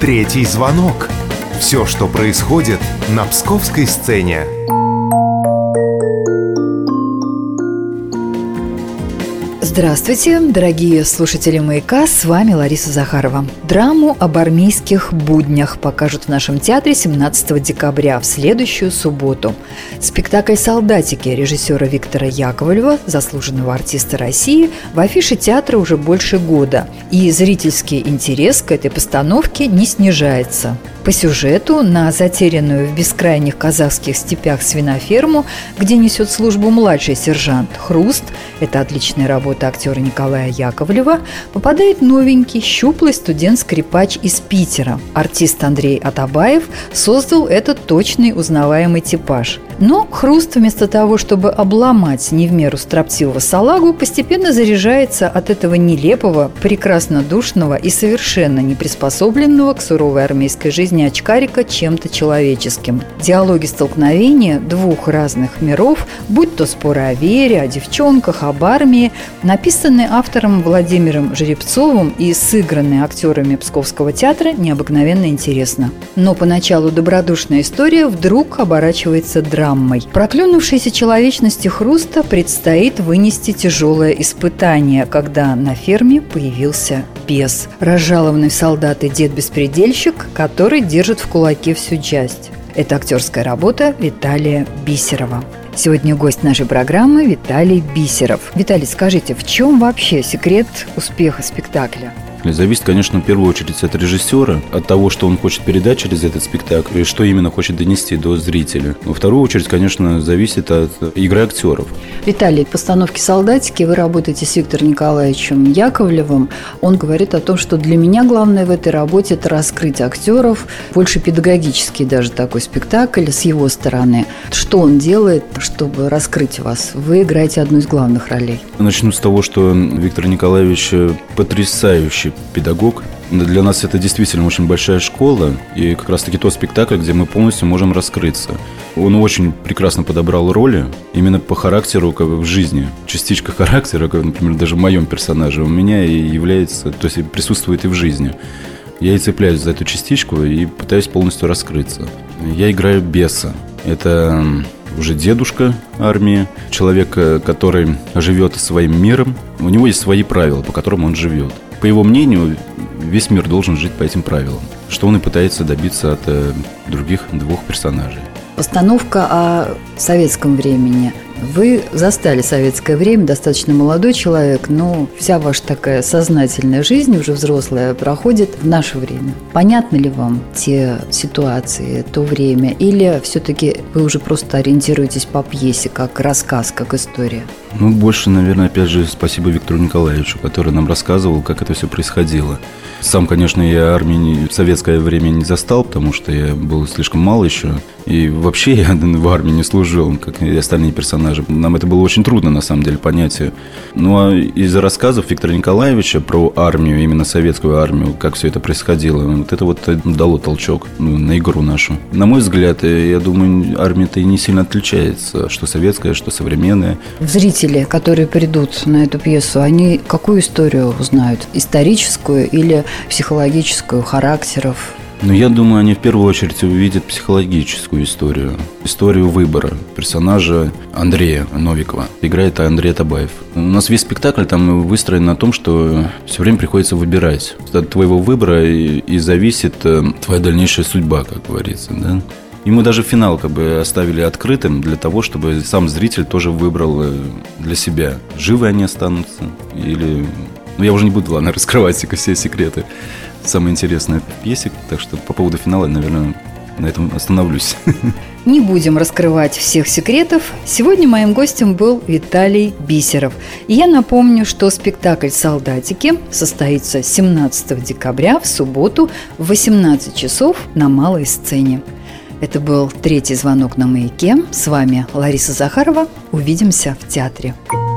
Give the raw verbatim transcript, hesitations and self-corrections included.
Третий звонок. Все, что происходит на псковской сцене. Здравствуйте, дорогие слушатели «Маяка», с вами Лариса Захарова. Драму об армейских буднях покажут в нашем театре семнадцатого декабря, в следующую субботу. Спектакль «Солдатики» режиссера Виктора Яковлева, заслуженного артиста России, в афише театра уже больше года. И зрительский интерес к этой постановке не снижается. По сюжету на затерянную в бескрайних казахских степях свиноферму, где несет службу младший сержант Хруст, это отличная работа актера Николая Яковлева, попадает новенький, щуплый студент-скрипач из Питера. Артист Андрей Атабаев создал этот точный узнаваемый типаж. Но Хруст, вместо того, чтобы обломать не в меру строптивого салагу, постепенно заряжается от этого нелепого, прекрасно душного и совершенно не приспособленного к суровой армейской жизни очкарика чем-то человеческим. Диалоги столкновения двух разных миров, будь то споры о вере, о девчонках, об армии, написанные автором Владимиром Жеребцовым и сыгранные актерами Псковского театра, необыкновенно интересно. Но поначалу добродушная история вдруг оборачивается драмой. Проклюнувшейся человечности Хруста предстоит вынести тяжелое испытание, когда на ферме появился бес. Разжалованный солдат и дед-беспредельщик, который держит в кулаке всю часть. Это актерская работа Виталия Бисерова. Сегодня гость нашей программы Виталий Бисеров. Виталий, скажите, в чем вообще секрет успеха спектакля? Зависит, конечно, в первую очередь от режиссера, от того, что он хочет передать через этот спектакль и что именно хочет донести до зрителя. Во вторую очередь, конечно, зависит от игры актеров. Виталий, в постановке «Солдатики» вы работаете с Виктором Николаевичем Яковлевым. Он говорит о том, что для меня главное в этой работе – это раскрыть актеров, больше педагогический даже такой спектакль с его стороны. Что он делает, чтобы раскрыть вас? Вы играете одну из главных ролей. Начну с того, что Виктор Николаевич потрясающий педагог. Для нас это действительно очень большая школа, и как раз-таки тот спектакль, где мы полностью можем раскрыться. Он очень прекрасно подобрал роли, именно по характеру, как в жизни. Частичка характера, как, например, даже в моем персонаже, у меня и является, то есть присутствует и в жизни. Я и цепляюсь за эту частичку и пытаюсь полностью раскрыться. Я играю беса. Это уже дедушка армии, человек, который живет своим миром. У него есть свои правила, по которым он живет. По его мнению, весь мир должен жить по этим правилам, что он и пытается добиться от э, других двух персонажей. Постановка о советском времени. Вы застали советское время, достаточно молодой человек, но вся ваша такая сознательная жизнь, уже взрослая, проходит в наше время. Понятны ли вам те ситуации, то время, или все-таки вы уже просто ориентируетесь по пьесе, как рассказ, как история? Ну, больше, наверное, опять же, спасибо Виктору Николаевичу, который нам рассказывал, как это все происходило. Сам, конечно, я армии в советское время не застал, потому что я был слишком мал еще. И вообще я в армии не служил, как и остальные персонажи. Нам это было очень трудно, на самом деле, понять. Ну, а из рассказов Виктора Николаевича про армию, именно советскую армию, как все это происходило, вот это вот дало толчок на игру нашу. На мой взгляд, я думаю, армия-то и не сильно отличается, что советская, что современная. Зрители, которые придут на эту пьесу, они какую историю узнают? Историческую или психологическую, характеров? Ну, я думаю, они в первую очередь увидят психологическую историю. Историю выбора персонажа Андрея Новикова. Играет Андрей Атабаев. У нас весь спектакль там выстроен на том, что все время приходится выбирать. От твоего выбора и, и зависит твоя дальнейшая судьба, как говорится, да? И мы даже финал как бы оставили открытым для того, чтобы сам зритель тоже выбрал для себя, живы они останутся или... Ну, я уже не буду, ладно, раскрывать все секреты. Самое интересное в пьесе, так что по поводу финала, наверное, на этом остановлюсь. Не будем раскрывать всех секретов. Сегодня моим гостем был Виталий Бисеров. И я напомню, что спектакль «Солдатики» состоится семнадцатого декабря в субботу в восемнадцать часов на малой сцене. Это был третий звонок на «Маяке». С вами Лариса Захарова. Увидимся в театре.